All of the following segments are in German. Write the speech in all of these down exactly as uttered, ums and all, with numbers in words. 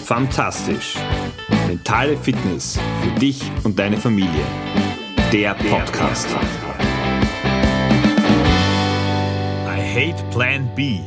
Fantastisch. Mentale Fitness für dich und deine Familie. Der Podcast. I hate Plan B.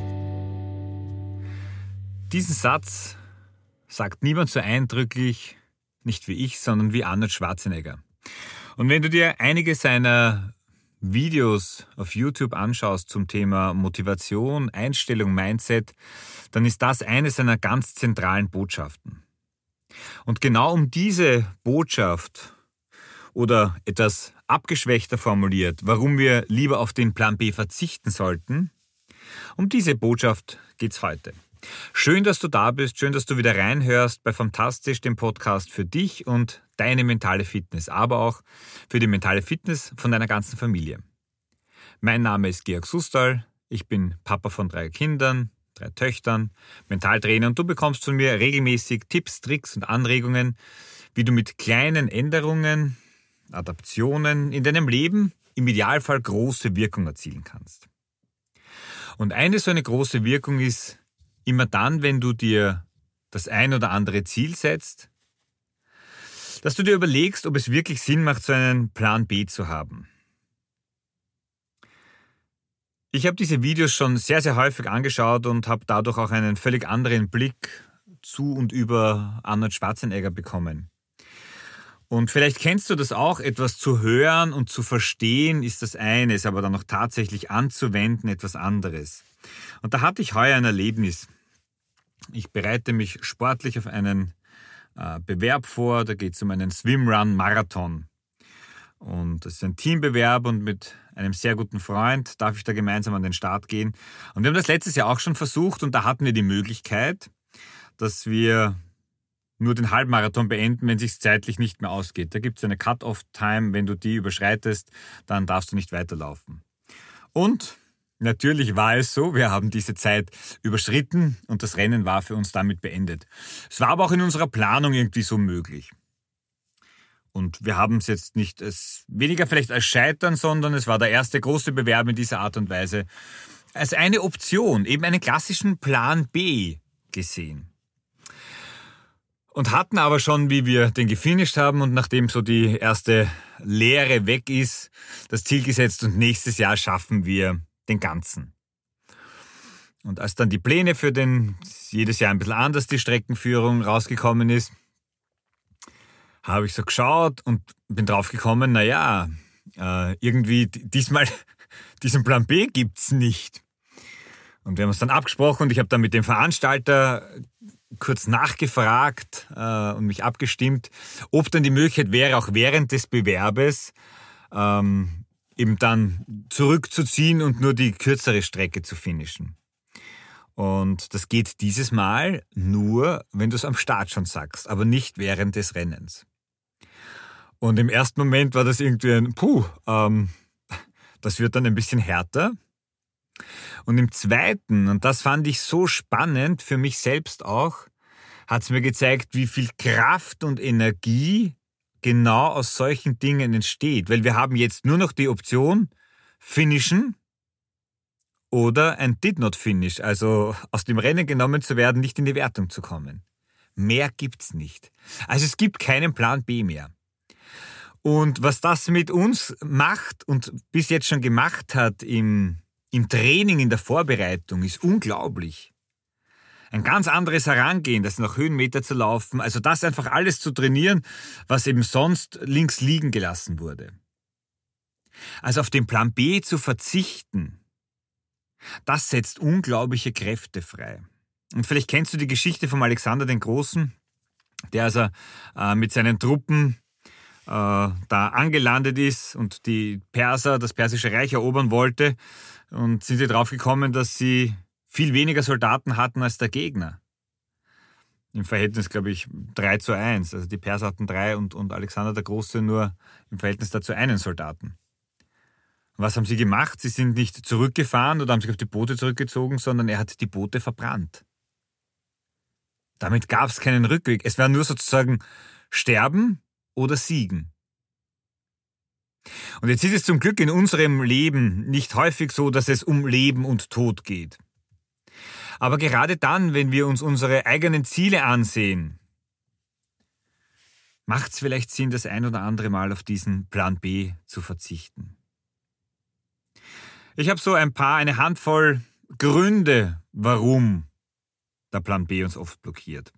Diesen Satz sagt niemand so eindrücklich, nicht wie ich, sondern wie Arnold Schwarzenegger. Und wenn du dir einige seiner Videos auf YouTube anschaust zum Thema Motivation, Einstellung, Mindset, dann ist das eine seiner ganz zentralen Botschaften. Und genau um diese Botschaft oder etwas abgeschwächter formuliert, warum wir lieber auf den Plan B verzichten sollten, um diese Botschaft geht's heute. Schön, dass du da bist, schön, dass du wieder reinhörst bei Fantastisch, dem Podcast für dich und deine mentale Fitness, aber auch für die mentale Fitness von deiner ganzen Familie. Mein Name ist Georg Sustal, ich bin Papa von drei Kindern, drei Töchtern, Mentaltrainer und du bekommst von mir regelmäßig Tipps, Tricks und Anregungen, wie du mit kleinen Änderungen, Adaptionen in deinem Leben im Idealfall große Wirkung erzielen kannst. Und eine so eine große Wirkung ist immer dann, wenn du dir das ein oder andere Ziel setzt, dass du dir überlegst, ob es wirklich Sinn macht, so einen Plan B zu haben. Ich habe diese Videos schon sehr, sehr häufig angeschaut und habe dadurch auch einen völlig anderen Blick zu und über Arnold Schwarzenegger bekommen. Und vielleicht kennst du das auch, etwas zu hören und zu verstehen ist das eine, es aber dann auch tatsächlich anzuwenden etwas anderes. Und da hatte ich heuer ein Erlebnis. Ich bereite mich sportlich auf einen äh, Bewerb vor, da geht es um einen Swimrun-Marathon. Und das ist ein Teambewerb und mit einem sehr guten Freund darf ich da gemeinsam an den Start gehen. Und wir haben das letztes Jahr auch schon versucht und da hatten wir die Möglichkeit, dass wir nur den Halbmarathon beenden, wenn es sich zeitlich nicht mehr ausgeht. Da gibt es eine Cut-off-Time, wenn du die überschreitest, dann darfst du nicht weiterlaufen. Und natürlich war es so, wir haben diese Zeit überschritten und das Rennen war für uns damit beendet. Es war aber auch in unserer Planung irgendwie so möglich. Und wir haben es jetzt nicht als, weniger vielleicht als Scheitern, sondern es war der erste große Bewerb in dieser Art und Weise, als eine Option, eben einen klassischen Plan B gesehen. Und hatten aber schon, wie wir den gefinisht haben und nachdem so die erste Leere weg ist, das Ziel gesetzt und nächstes Jahr schaffen wir den Ganzen. Und als dann die Pläne für den, jedes Jahr ein bisschen anders die Streckenführung rausgekommen ist, habe ich so geschaut und bin drauf gekommen, naja, äh, irgendwie diesmal, diesen Plan B gibt's nicht. Und wir haben uns dann abgesprochen und ich habe dann mit dem Veranstalter kurz nachgefragt äh, und mich abgestimmt, ob dann die Möglichkeit wäre, auch während des Bewerbes ähm, eben dann zurückzuziehen und nur die kürzere Strecke zu finishen. Und das geht dieses Mal nur, wenn du es am Start schon sagst, aber nicht während des Rennens. Und im ersten Moment war das irgendwie ein, puh, ähm, das wird dann ein bisschen härter. Und im zweiten, und das fand ich so spannend, für mich selbst auch, hat es mir gezeigt, wie viel Kraft und Energie genau aus solchen Dingen entsteht. Weil wir haben jetzt nur noch die Option, finishen oder ein did not finish, also aus dem Rennen genommen zu werden, nicht in die Wertung zu kommen. Mehr gibt's nicht. Also es gibt keinen Plan B mehr. Und was das mit uns macht und bis jetzt schon gemacht hat im, im Training, in der Vorbereitung, ist unglaublich. Ein ganz anderes Herangehen, das nach Höhenmeter zu laufen, also das einfach alles zu trainieren, was eben sonst links liegen gelassen wurde. Also auf den Plan B zu verzichten, das setzt unglaubliche Kräfte frei. Und vielleicht kennst du die Geschichte vom Alexander den Großen, der also äh, mit seinen Truppen äh, da angelandet ist und die Perser, das persische Reich erobern wollte und sind sie drauf gekommen, dass sie viel weniger Soldaten hatten als der Gegner. Im Verhältnis, glaube ich, drei zu eins. Also die Perser hatten drei und, und Alexander der Große nur im Verhältnis dazu einen Soldaten. Was haben sie gemacht? Sie sind nicht zurückgefahren oder haben sich auf die Boote zurückgezogen, sondern er hat die Boote verbrannt. Damit gab es keinen Rückweg. Es war nur sozusagen sterben oder siegen. Und jetzt ist es zum Glück in unserem Leben nicht häufig so, dass es um Leben und Tod geht. Aber gerade dann, wenn wir uns unsere eigenen Ziele ansehen, macht es vielleicht Sinn, das ein oder andere Mal auf diesen Plan B zu verzichten. Ich habe so ein paar, eine Handvoll Gründe, warum der Plan B uns oft blockiert.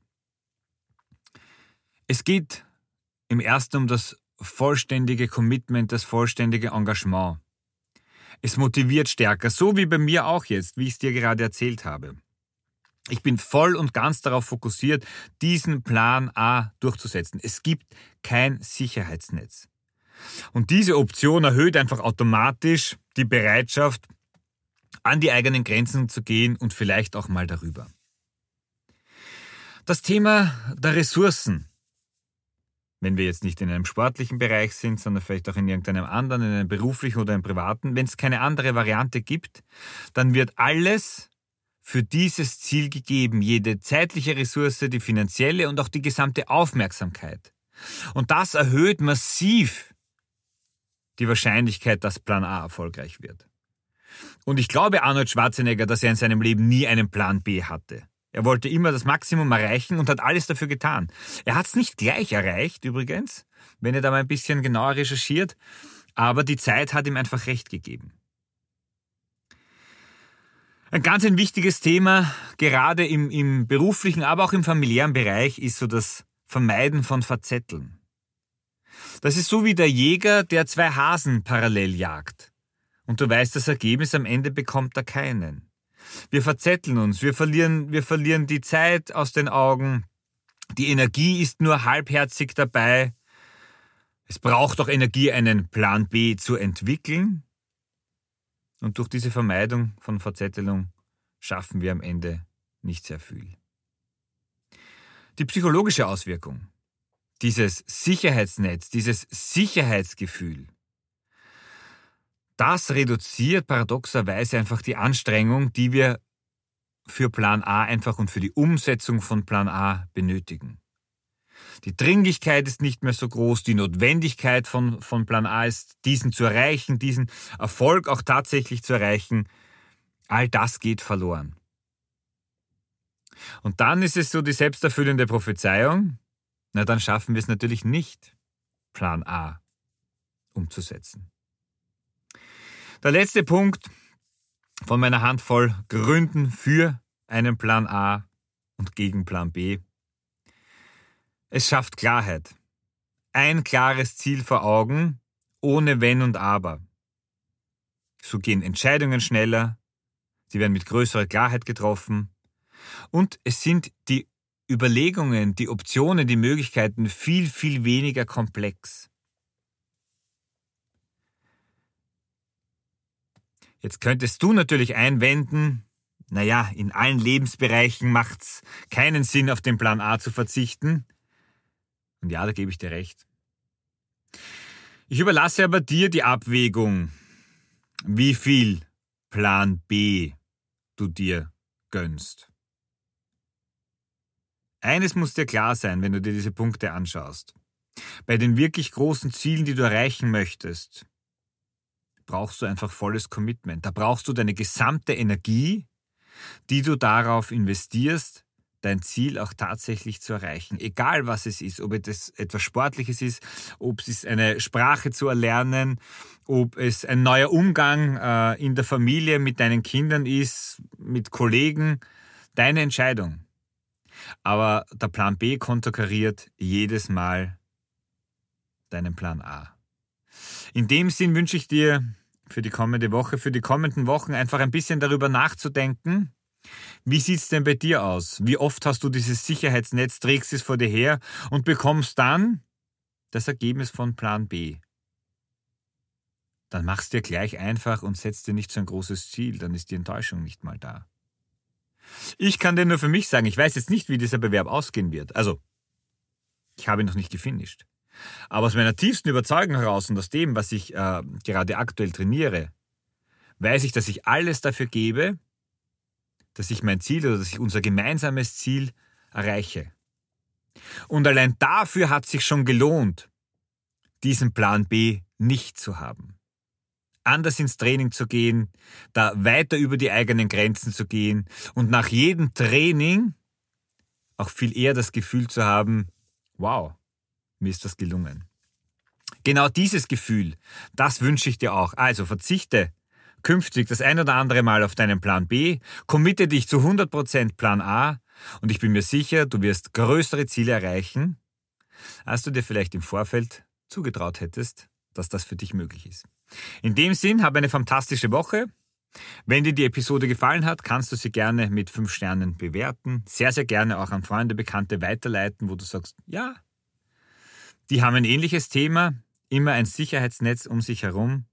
Es geht im ersten um das vollständige Commitment, das vollständige Engagement. Es motiviert stärker, so wie bei mir auch jetzt, wie ich es dir gerade erzählt habe. Ich bin voll und ganz darauf fokussiert, diesen Plan A durchzusetzen. Es gibt kein Sicherheitsnetz. Und diese Option erhöht einfach automatisch die Bereitschaft, an die eigenen Grenzen zu gehen und vielleicht auch mal darüber. Das Thema der Ressourcen, wenn wir jetzt nicht in einem sportlichen Bereich sind, sondern vielleicht auch in irgendeinem anderen, in einem beruflichen oder einem privaten, wenn es keine andere Variante gibt, dann wird alles für dieses Ziel gegeben, jede zeitliche Ressource, die finanzielle und auch die gesamte Aufmerksamkeit. Und das erhöht massiv die Wahrscheinlichkeit, dass Plan A erfolgreich wird. Und ich glaube Arnold Schwarzenegger, dass er in seinem Leben nie einen Plan B hatte. Er wollte immer das Maximum erreichen und hat alles dafür getan. Er hat es nicht gleich erreicht, übrigens, wenn er da mal ein bisschen genauer recherchiert, aber die Zeit hat ihm einfach recht gegeben. Ein ganz ein wichtiges Thema, gerade im, im beruflichen, aber auch im familiären Bereich, ist so das Vermeiden von Verzetteln. Das ist so wie der Jäger, der zwei Hasen parallel jagt. Und du weißt, das Ergebnis am Ende bekommt er keinen. Wir verzetteln uns, wir verlieren, wir verlieren die Zeit aus den Augen. Die Energie ist nur halbherzig dabei. Es braucht auch Energie, einen Plan B zu entwickeln. Und durch diese Vermeidung von Verzettelung schaffen wir am Ende nicht sehr viel. Die psychologische Auswirkung, dieses Sicherheitsnetz, dieses Sicherheitsgefühl, das reduziert paradoxerweise einfach die Anstrengung, die wir für Plan A einfach und für die Umsetzung von Plan A benötigen. Die Dringlichkeit ist nicht mehr so groß, die Notwendigkeit von, von Plan A ist, diesen zu erreichen, diesen Erfolg auch tatsächlich zu erreichen. All das geht verloren. Und dann ist es so die selbsterfüllende Prophezeiung, na dann schaffen wir es natürlich nicht, Plan A umzusetzen. Der letzte Punkt von meiner Handvoll Gründen für einen Plan A und gegen Plan B. Es schafft Klarheit. Ein klares Ziel vor Augen, ohne Wenn und Aber. So gehen Entscheidungen schneller, sie werden mit größerer Klarheit getroffen und es sind die Überlegungen, die Optionen, die Möglichkeiten viel, viel weniger komplex. Jetzt könntest du natürlich einwenden, naja, in allen Lebensbereichen macht es keinen Sinn, auf den Plan A zu verzichten. Und ja, da gebe ich dir recht. Ich überlasse aber dir die Abwägung, wie viel Plan B du dir gönnst. Eines muss dir klar sein, wenn du dir diese Punkte anschaust. Bei den wirklich großen Zielen, die du erreichen möchtest, brauchst du einfach volles Commitment. Da brauchst du deine gesamte Energie, die du darauf investierst, dein Ziel auch tatsächlich zu erreichen. Egal was es ist, ob es etwas Sportliches ist, ob es ist eine Sprache zu erlernen, ob es ein neuer Umgang äh, in der Familie mit deinen Kindern ist, mit Kollegen, deine Entscheidung. Aber der Plan B konterkariert jedes Mal deinen Plan A. In dem Sinn wünsche ich dir für die kommende Woche, für die kommenden Wochen einfach ein bisschen darüber nachzudenken. Wie sieht's denn bei dir aus? Wie oft hast du dieses Sicherheitsnetz, trägst es vor dir her und bekommst dann das Ergebnis von Plan B? Dann mach's dir gleich einfach und setz dir nicht so ein großes Ziel, dann ist die Enttäuschung nicht mal da. Ich kann dir nur für mich sagen, ich weiß jetzt nicht, wie dieser Bewerb ausgehen wird. Also, ich habe ihn noch nicht gefinisht. Aber aus meiner tiefsten Überzeugung heraus und aus dem, was ich äh, gerade aktuell trainiere, weiß ich, dass ich alles dafür gebe, dass ich mein Ziel oder dass ich unser gemeinsames Ziel erreiche. Und allein dafür hat es sich schon gelohnt, diesen Plan B nicht zu haben. anders ins Training zu gehen, da weiter über die eigenen Grenzen zu gehen und nach jedem Training auch viel eher das Gefühl zu haben, wow, mir ist das gelungen. Genau dieses Gefühl, das wünsche ich dir auch. Also verzichte künftig das ein oder andere Mal auf deinen Plan B, committe dich zu hundert Prozent Plan A und ich bin mir sicher, du wirst größere Ziele erreichen, als du dir vielleicht im Vorfeld zugetraut hättest, dass das für dich möglich ist. In dem Sinn, habe eine fantastische Woche. Wenn dir die Episode gefallen hat, kannst du sie gerne mit fünf Sternen bewerten. Sehr, sehr gerne auch an Freunde, Bekannte weiterleiten, wo du sagst, ja, die haben ein ähnliches Thema, immer ein Sicherheitsnetz um sich herum.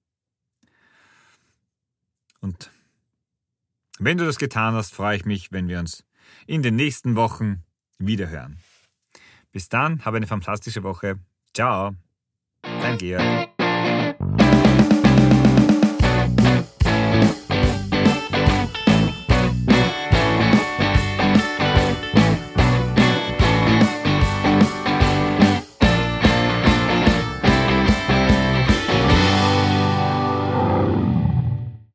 Und wenn du das getan hast, freue ich mich, wenn wir uns in den nächsten Wochen wiederhören. Bis dann, habe eine fantastische Woche. Ciao, dein Georg.